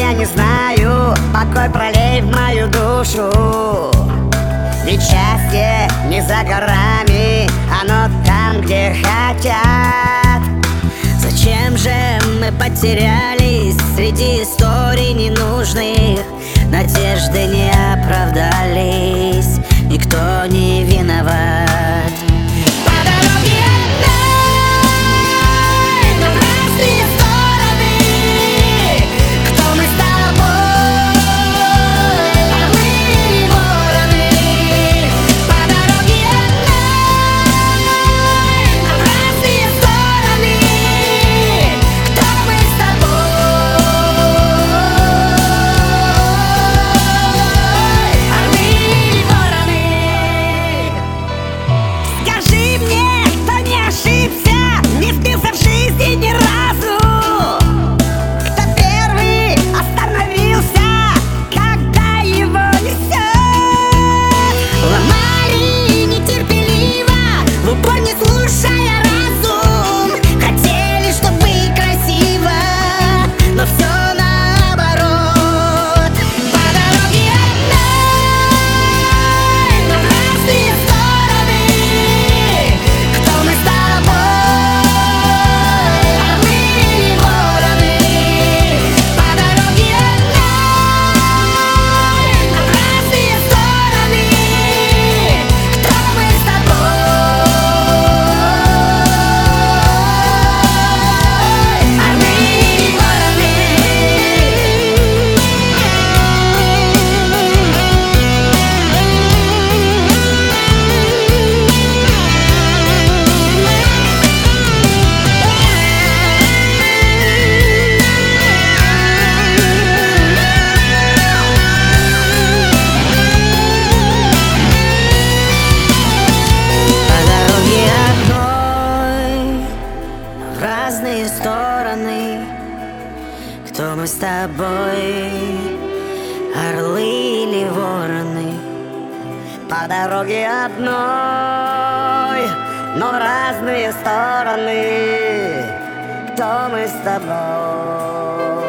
я не знаю, покой пролей в мою душу. Ведь счастье не за горами, оно там, где хотят. Зачем же мы потерялись среди историй ненужных? Надежды не оправдались, никто не виноват. Разные стороны. Кто мы с тобой, орлы или вороны? По дороге одной, но разные стороны. Кто мы с тобой?